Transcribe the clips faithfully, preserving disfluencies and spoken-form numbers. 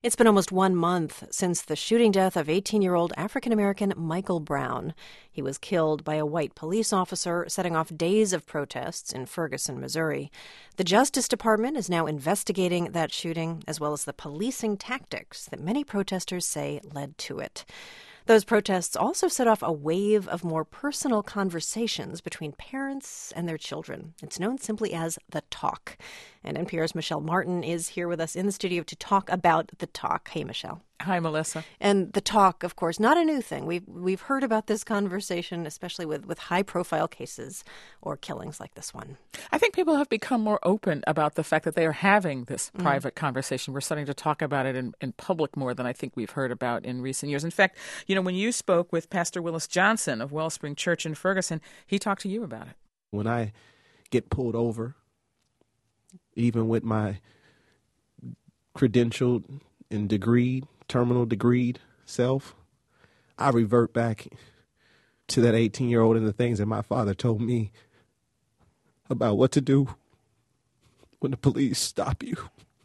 It's been almost one month since the shooting death of eighteen-year-old African-American Michael Brown. He was killed by a white police officer, setting off days of protests in Ferguson, Missouri. The Justice Department is now investigating that shooting, as well as the policing tactics that many protesters say led to it. Those protests also set off a wave of more personal conversations between parents and their children. It's known simply as the talk. And N P R's Michelle Martin is here with us in the studio to talk about the talk. Hey, Michelle. Hi, Melissa. And the talk, of course, not a new thing. We've, we've heard about this conversation, especially with, with high-profile cases or killings like this one. I think people have become more open about the fact that they are having this mm. private conversation. We're starting to talk about it in, in public more than I think we've heard about in recent years. In fact, you know, when you spoke with Pastor Willis Johnson of Wellspring Church in Ferguson, he talked to you about it. When I get pulled over, even with my credentialed and degreed, terminal degreed self, I revert back to that eighteen-year-old and the things that my father told me about what to do when the police stop you.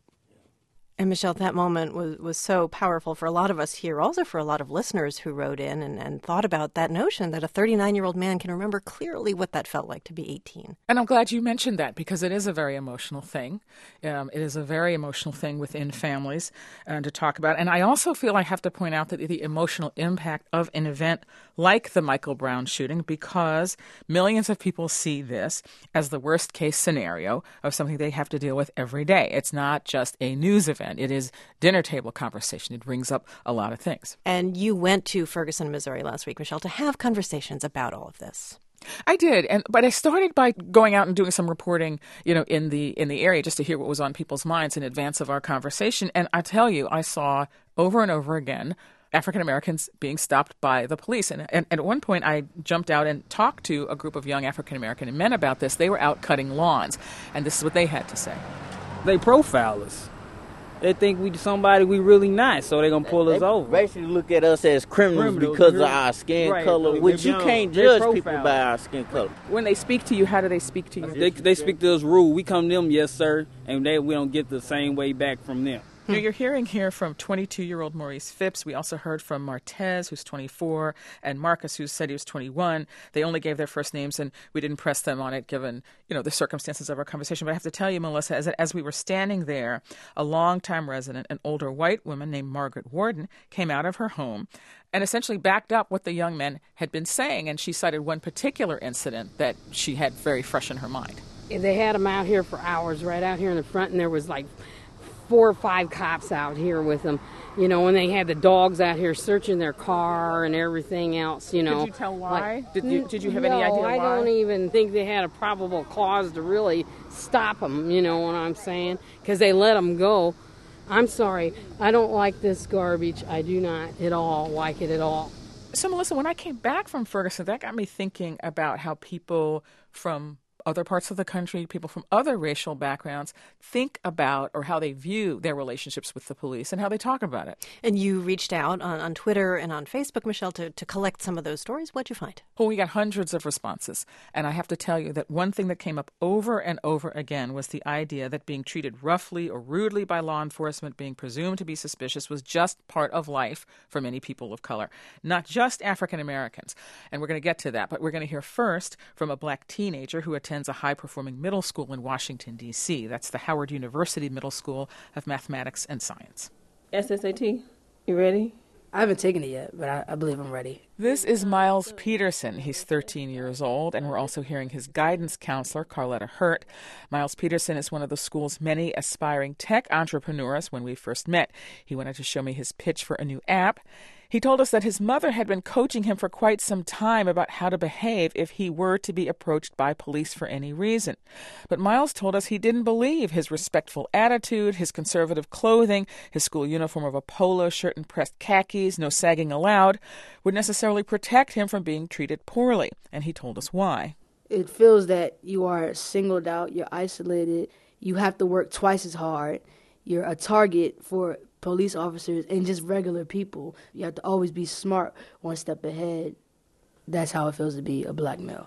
And Michelle, that moment was, was so powerful for a lot of us here, also for a lot of listeners who wrote in and, and thought about that notion that a thirty-nine-year-old man can remember clearly what that felt like to be eighteen. And I'm glad you mentioned that because it is a very emotional thing. Um, it is a very emotional thing within families uh, to talk about. And I also feel I have to point out that the emotional impact of an event like the Michael Brown shooting, because millions of people see this as the worst case scenario of something they have to deal with every day. It's not just a news event. It is dinner table conversation. It brings up a lot of things. And you went to Ferguson, Missouri last week, Michelle, to have conversations about all of this. I did, and but I started by going out and doing some reporting, you know, in the in the area just to hear what was on people's minds in advance of our conversation. And I tell you, I saw over and over again African Americans being stopped by the police. And, and, and at one point, I jumped out and talked to a group of young African American men about this. They were out cutting lawns, and this is what they had to say. They profile us. They think we somebody we really not, so they're going to pull they us over. Basically look at us as criminals, criminals because of our skin right. color, which you can't judge people by our skin color. When they speak to you, how do they speak to you? They, they speak to us rude. We come to them, yes, sir, and they, we don't get the same way back from them. You know, you're hearing here from twenty-two-year-old Maurice Phipps. We also heard from Martez, who's twenty-four, and Marcus, who said he was twenty-one. They only gave their first names, and we didn't press them on it, given, you know, the circumstances of our conversation. But I have to tell you, Melissa, as, as we were standing there, a longtime resident, an older white woman named Margaret Warden, came out of her home and essentially backed up what the young men had been saying. And she cited one particular incident that she had very fresh in her mind. They had them out here for hours, right out here in the front, and there was like four or five cops out here with them, you know, and they had the dogs out here searching their car and everything else, you know. Did you tell why? Like, did you did you have no, any idea why? I don't even think they had a probable cause to really stop them, you know what I'm saying, because they let them go. I'm sorry, I don't like this garbage. I do not at all like it at all. So, Melissa, when I came back from Ferguson, that got me thinking about how people from other parts of the country, people from other racial backgrounds think about or how they view their relationships with the police and how they talk about it. And you reached out on, on Twitter and on Facebook, Michelle, to, to collect some of those stories. What'd you find? Well, we got hundreds of responses. And I have to tell you that one thing that came up over and over again was the idea that being treated roughly or rudely by law enforcement, being presumed to be suspicious, was just part of life for many people of color, not just African Americans. And we're going to get to that. But we're going to hear first from a black teenager who attended a high-performing middle school in Washington, D C That's the Howard University Middle School of Mathematics and Science. S S A T, you ready? I haven't taken it yet, but I, I believe I'm ready. This is Miles Peterson. He's thirteen years old, and we're also hearing his guidance counselor, Carletta Hurt. Miles Peterson is one of the school's many aspiring tech entrepreneurs. When we first met, he wanted to show me his pitch for a new app. He told us that his mother had been coaching him for quite some time about how to behave if he were to be approached by police for any reason. But Miles told us he didn't believe his respectful attitude, his conservative clothing, his school uniform of a polo shirt and pressed khakis, no sagging allowed, would necessarily protect him from being treated poorly. And he told us why. It feels that you are singled out, you're isolated, you have to work twice as hard, you're a target for police officers and just regular people. You have to always be smart, one step ahead. That's how it feels to be a black male.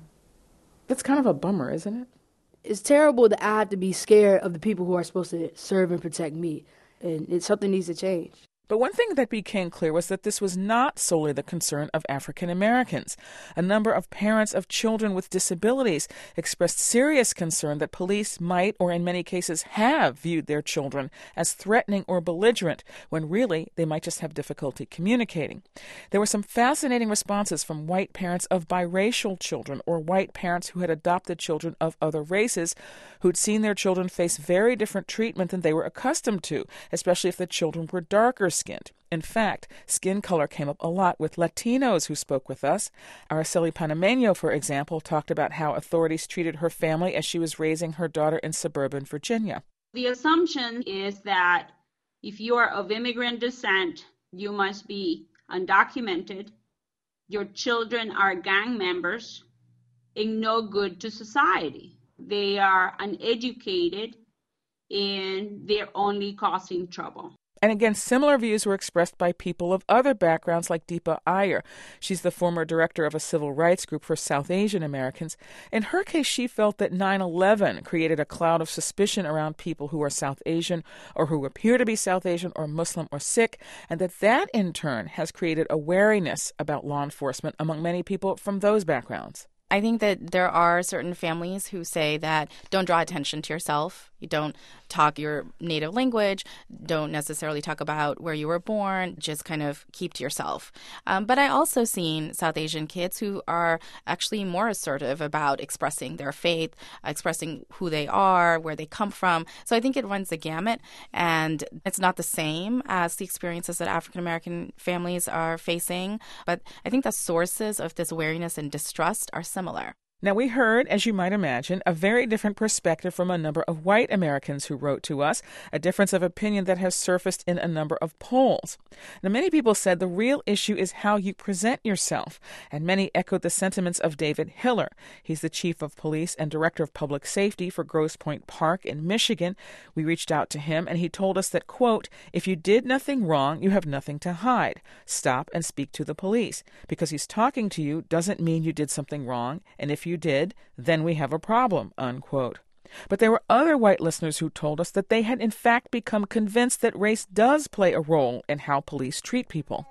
That's kind of a bummer, isn't it? It's terrible that I have to be scared of the people who are supposed to serve and protect me. and it's something needs to change. But one thing that became clear was that this was not solely the concern of African Americans. A number of parents of children with disabilities expressed serious concern that police might, or in many cases have, viewed their children as threatening or belligerent, when really they might just have difficulty communicating. There were some fascinating responses from white parents of biracial children, or white parents who had adopted children of other races, who'd seen their children face very different treatment than they were accustomed to, especially if the children were darker skinned. In fact, skin color came up a lot with Latinos who spoke with us. Araceli Panameño, for example, talked about how authorities treated her family as she was raising her daughter in suburban Virginia. The assumption is that if you are of immigrant descent, you must be undocumented, your children are gang members, and no good to society. They are uneducated, and they're only causing trouble. And again, similar views were expressed by people of other backgrounds like Deepa Iyer. She's the former director of a civil rights group for South Asian Americans. In her case, she felt that nine eleven created a cloud of suspicion around people who are South Asian or who appear to be South Asian or Muslim or Sikh, and that that in turn has created a wariness about law enforcement among many people from those backgrounds. I think that there are certain families who say that don't draw attention to yourself. You don't talk your native language, don't necessarily talk about where you were born, just kind of keep to yourself. Um, but I also seen South Asian kids who are actually more assertive about expressing their faith, expressing who they are, where they come from. So I think it runs the gamut, and it's not the same as the experiences that African American families are facing. But I think the sources of this wariness and distrust are similar. Now, we heard, as you might imagine, a very different perspective from a number of white Americans who wrote to us, a difference of opinion that has surfaced in a number of polls. Now, many people said the real issue is how you present yourself, and many echoed the sentiments of David Hiller. He's the chief of police and director of public safety for Grosse Pointe Park in Michigan. We reached out to him, and he told us that, quote, if you did nothing wrong, you have nothing to hide. Stop and speak to the police. Because he's talking to you doesn't mean you did something wrong, and if you you did, then we have a problem, unquote. But there were other white listeners who told us that they had in fact become convinced that race does play a role in how police treat people.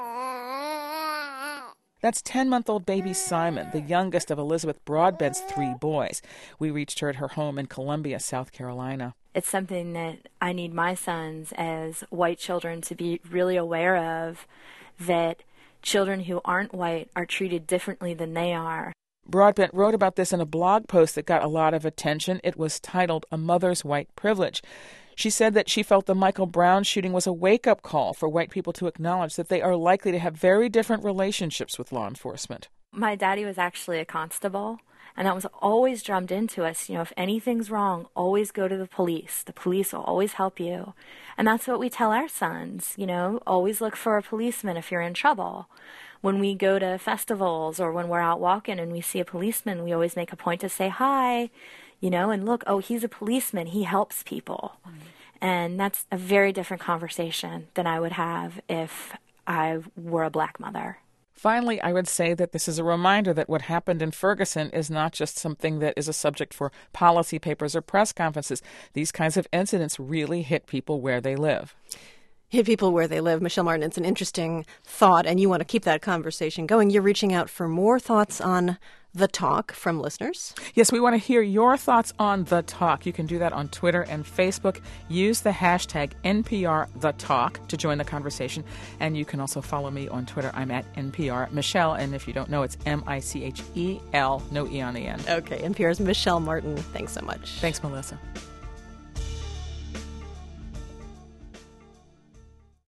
That's ten-month-old baby Simon, the youngest of Elizabeth Broadbent's three boys. We reached her at her home in Columbia, South Carolina. It's something that I need my sons as white children to be really aware of, that children who aren't white are treated differently than they are. Broadbent wrote about this in a blog post that got a lot of attention. It was titled A Mother's White Privilege. She said that she felt the Michael Brown shooting was a wake-up call for white people to acknowledge that they are likely to have very different relationships with law enforcement. My daddy was actually a constable, and that was always drummed into us. You know, if anything's wrong, always go to the police. The police will always help you. And that's what we tell our sons, you know, always look for a policeman if you're in trouble. When we go to festivals or when we're out walking and we see a policeman, we always make a point to say hi, you know, and look, oh, he's a policeman. He helps people. Mm-hmm. And that's a very different conversation than I would have if I were a black mother. Finally, I would say that this is a reminder that what happened in Ferguson is not just something that is a subject for policy papers or press conferences. These kinds of incidents really hit people where they live. Hit people where they live. Michelle Martin, it's an interesting thought, and you want to keep that conversation going. You're reaching out for more thoughts on The Talk from listeners. Yes, we want to hear your thoughts on The Talk. You can do that on Twitter and Facebook. Use the hashtag N P R The Talk to join the conversation. And you can also follow me on Twitter. I'm at N P R Michelle. And if you don't know, it's M I C H E L, no E on the end. Okay, N P R's Michelle Martin. Thanks so much. Thanks, Melissa.